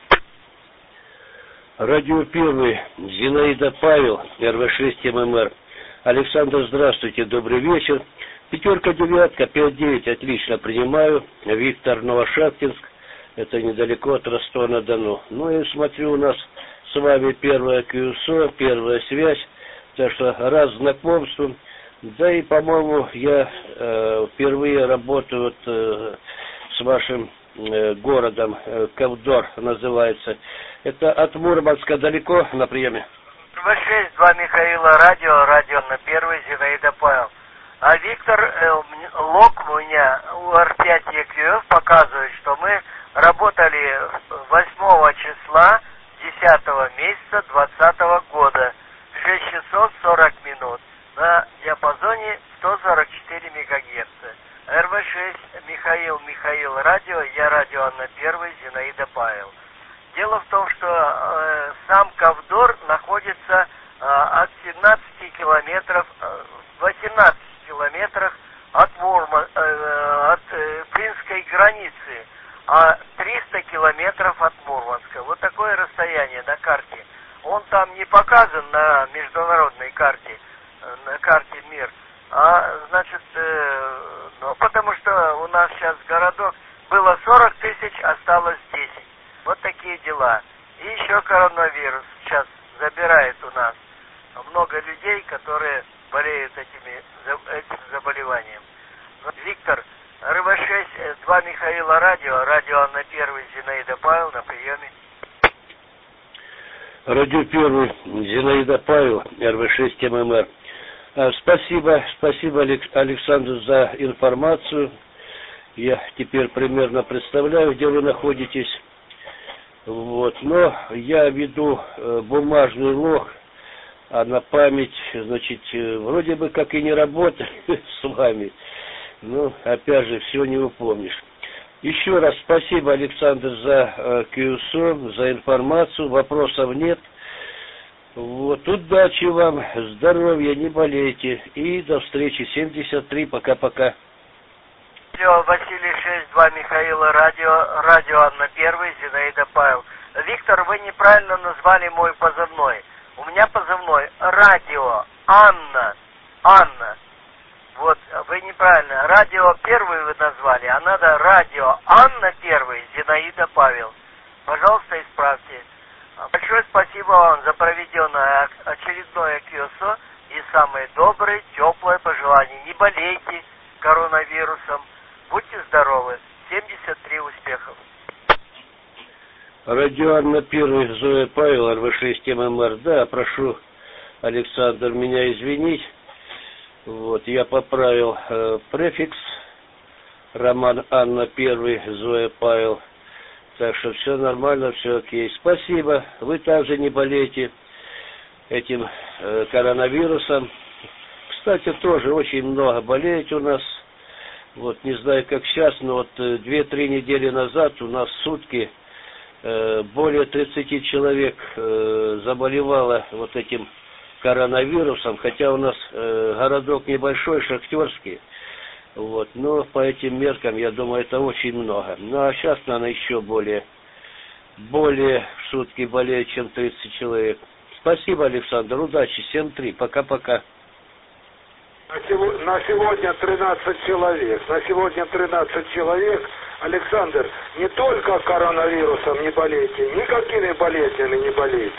Радио Первый, Зинаида Павел, эр вэ шесть эм эм эр. Александр, здравствуйте, добрый вечер. Пятерка, девятка, пять девять, отлично принимаю. Виктор, Новошахтинск, это недалеко от Ростова-на-Дону. Ну и смотрю, у нас с вами первая КЮСО, первая связь, так что раз знакомство. Да и, по-моему, я э, впервые работаю вот, э, с вашим э, городом, э, Ковдор называется. Это от Мурманска далеко на приеме? эр вэ шесть, два Михаила радио, радио на Первый, Зинаида Павел. А Виктор, э, лог у меня у эр пять и кью эф показывает, что мы работали восьмого числа десятого месяца двадцатого года, шесть часов сорок минут, на диапазоне сто сорок четыре мегагерца. эр вэ шесть, Михаил, Михаил радио, я радио Анна Первый, Зинаида Павел. Дело в том, что э, сам Ковдор находится э, от семнадцати километров, э, восемнадцати километрах от Мурма, э, от э, финской границы, а триста километров от Мурманска. Вот такое расстояние на карте. Он там не показан на международной карте, э, на карте МИР, а значит, э, ну, потому что у нас сейчас городок было сорок тысяч, осталось десять. Вот такие дела. И еще коронавирус сейчас забирает у нас много людей, которые болеют этими, этим заболеванием. Виктор, эр вэ шесть, два Михаила радио, радио Анна Первый, Зинаида Павел на приеме. Радио Первый, Зинаида Павел, эр вэ шесть эм эм эр. Спасибо, спасибо, Александр, за информацию. Я теперь примерно представляю, где вы находитесь. Вот, но я веду э, бумажный лог, а на память, значит, э, вроде бы как и не работаю с вами, но опять же все не упомнишь. Еще раз спасибо, Александр, за э, КЮСО, за информацию, вопросов нет. Вот, удачи вам, здоровья, не болейте и до встречи. семьдесят три, пока-пока. Радио Василий шесть, два Михаила радио, радио Анна Первый, Зинаида Павел. Виктор, вы неправильно назвали мой позывной. У меня позывной радио Анна, Анна. Вот, вы неправильно. Радио Первый вы назвали, а надо радио Анна Первый, Зинаида Павел. Пожалуйста, исправьте. Большое спасибо вам за проведенное очередное КЮСО и самые добрые, теплые пожелания. Не болейте коронавирусом. Будьте здоровы. семьдесят три, успехов. Радио Анна Первый, Зоя Павел, эр вэ шесть эм эм эр. Да, прошу, Александр, меня извинить. Вот, я поправил э, префикс. Роман Анна Первый, Зоя Павел. Так что все нормально, все окей. Спасибо. Вы также не болейте этим э, коронавирусом. Кстати, тоже очень много болеет у нас. Вот, не знаю, как сейчас, но вот две-три недели назад у нас в сутки э, более тридцати человек э, заболевало вот этим коронавирусом, хотя у нас э, городок небольшой, шахтерский. Вот, но по этим меркам, я думаю, это очень много. Ну, а сейчас, наверное, еще более, более в сутки болеет, чем тридцать человек. Спасибо, Александр, удачи, семь три, пока-пока. На сегодня тринадцать человек. На сегодня тринадцать человек. Александр, не только коронавирусом не болейте, никакими болезнями не болейте.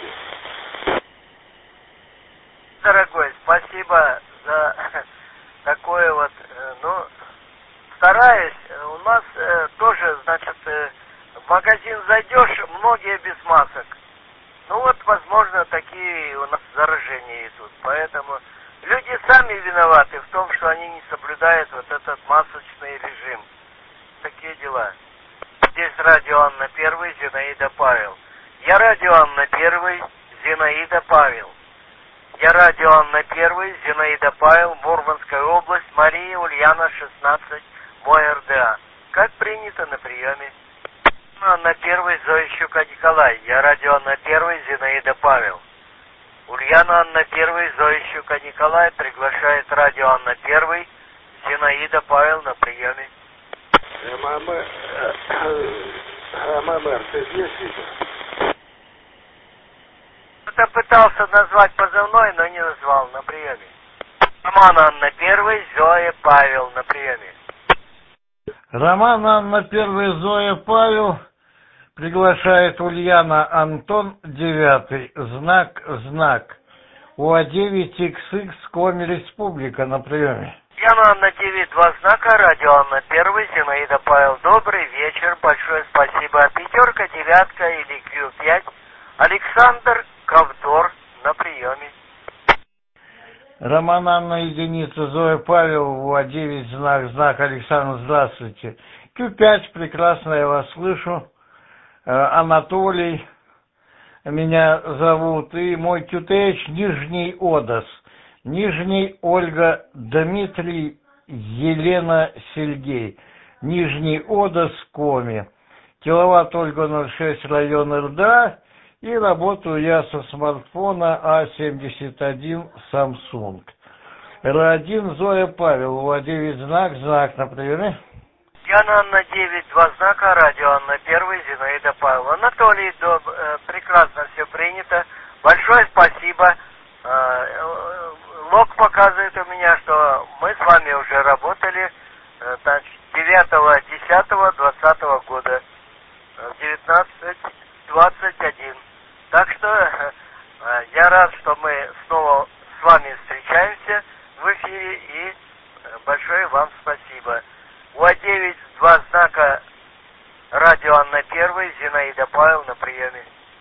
Дорогой, спасибо за такое вот, ну, стараюсь. У нас э, тоже, значит, э, в магазин зайдешь, многие без масок. Ну вот, возможно, такие у нас заражения идут. Поэтому люди сами виноваты в том, что они не соблюдают вот этот масочный режим. Такие дела. Здесь радио Анна Первый, Зинаида Павел. Я радио Анна Первый, Зинаида Павел. Я радио Анна Первый, Зинаида Павел, Мурманская область, Мария Ульяна, шестнадцать, мой эр дэ а. Как принято на приеме. Анна Первый, Зоищука Николай. Я радио Анна Первый, Зинаида Павел. Ульяна Анна Первый, Зоищука Николай приглашает радио Анна Первый, Зинаида Павел на приеме. ММР, ты здесь, Витя? Кто-то пытался назвать позывной, но не назвал на приеме. Роман Анна Первый, Зоя Павел на приеме. Роман Анна Первый, Зоя Павел приглашает Ульяна Антон Девятый, знак, знак. УА девять икс икс, Коми Республика на приеме. Ульяна Анна девять, два знака, радио Анна Первый, Зинаида Павел, добрый вечер, большое спасибо. Пятерка, девятка или Q пять, Александр Ковдор на приеме. Роман Анна Единица, Зоя Павел, УА девять, знак, знак, Александр, здравствуйте. Q пять, прекрасно я вас слышу. Анатолий меня зовут, и мой Q Т H Нижний Одес. Нижний Ольга, Дмитрий, Елена, Сергей. Нижний Одес, Коми. Киловатт Ольга ноль шесть, район эр дэ а. И работаю я со смартфона А семьдесят один Samsung. эр один Зоя Павел, УА девять, знак, знак на приеме. Яна Анна девять, два знака, радио Анна Первый, Зинаида Павел. Анатолий, доб... э, прекрасно все принято. Большое спасибо. Э, лог показывает у меня, что мы с вами уже работали э, девятого десятого двадцатого года. девятнадцать двадцать один. Так что э, я рад, что мы снова с вами встречаемся в эфире, и большое вам спасибо. УА девять, два знака, радио Анна Первый, Зинаида Павел на приеме.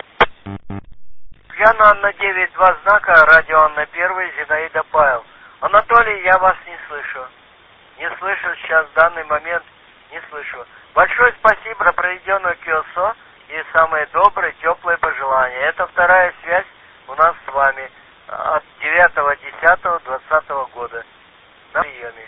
Яна Анна девять, два знака, радио Анна Первый, Зинаида Павел. Анатолий, я вас не слышу. Не слышу сейчас, в данный момент не слышу. Большое спасибо за проведенную КИОСО и самые добрые, теплые пожелания. Это вторая связь у нас с вами от девятого десятого двадцатого года на приеме.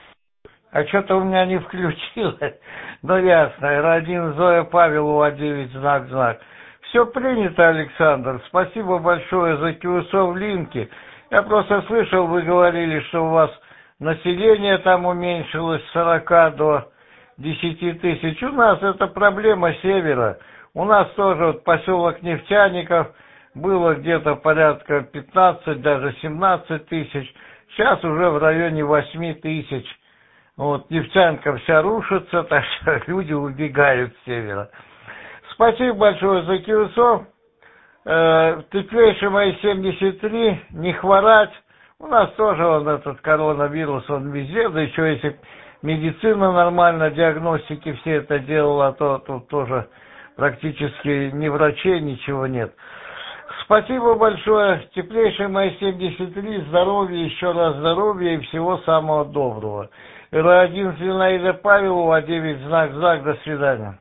А что-то у меня не включилось. Ну ясно, эр один Зоя Павел, УА девять, знак, знак. Все принято, Александр. Спасибо большое за КИОСО в линке. Я просто слышал, вы говорили, что у вас население там уменьшилось с сорока до десяти тысяч. У нас это проблема севера. У нас тоже вот поселок Нефтяников было где-то порядка пятнадцать, даже семнадцать тысяч. Сейчас уже в районе восьми тысяч. Вот, Нефтянка вся рушится, так что люди убегают с севера. Спасибо большое за КИОСО. Э, теплейший мои семьдесят три, не хворать. У нас тоже он, этот коронавирус, он везде, да еще если медицина нормально, диагностики все это делала, то тут тоже практически ни врачей, ничего нет. Спасибо большое. Теплейший мои семьдесят три, здоровья, еще раз здоровья и всего самого доброго. эр один Зинаида Павел, УА девять, знак, знак, до свидания.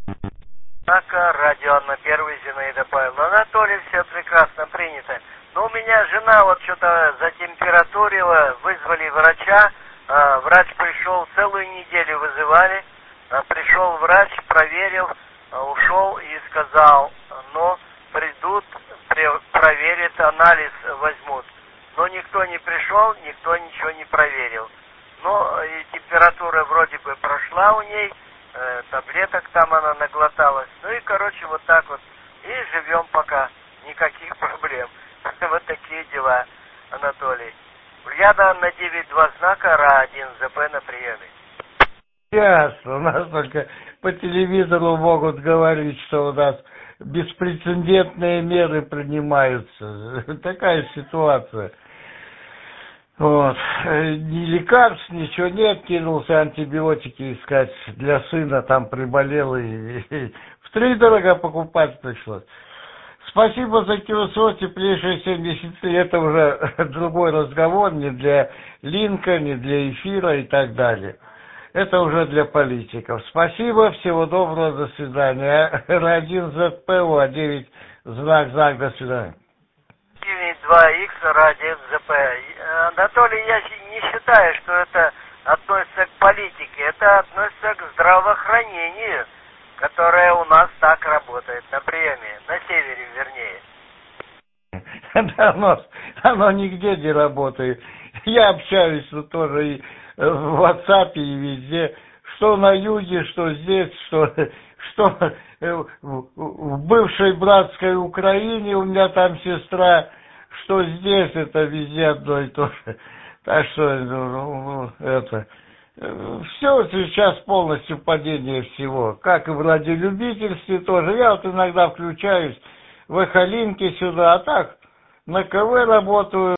Знака, радио Анна Первый, Зинаида Павел. Анатолий, все прекрасно принято. Но у меня жена вот что-то затемпературила, вызвали врача. А, врач пришел, целую неделю вызывали. А, пришел врач, проверил, а, ушел и сказал, ну, придут, проверят, анализ возьмут. Но никто не пришел, никто ничего не проверил. Но и температура вроде бы прошла у ней, э, таблеток там она наглоталась. Ну и, короче, вот так вот. И живем пока. Никаких проблем. Вот такие дела, Анатолий. Ульяна Анна девять, два знака, эр один зэ пэ на приеме. Ясно. У нас только по телевизору могут говорить, что у нас беспрецедентные меры принимаются. Такая ситуация. Вот. Ни лекарств, ничего нет, кинулся антибиотики искать для сына, там приболел, и, и втридорога покупать пришлось. Спасибо за КИОСО, теплейшие семьдесят три, это уже другой разговор, не для линка, не для эфира и так далее. Это уже для политиков. Спасибо, всего доброго, до свидания. эр один зет пэ, УА девять, знак, знак, до свидания. девять два икс, эр один зэ пэ. Анатолий, я не считаю, что это относится к политике, это относится к здравоохранению. которая у нас так работает на приеме, на севере вернее. Да, оно, оно нигде не работает. Я общаюсь тут тоже и в WhatsApp, и везде. Что на юге, что здесь, что, что в бывшей братской Украине у меня там сестра, что здесь, это везде одно и то же. Так что, ну, это... Все сейчас полностью падение всего, как и в радиолюбительстве тоже. Я вот иногда включаюсь в эхолинки сюда, а так на КВ работаю.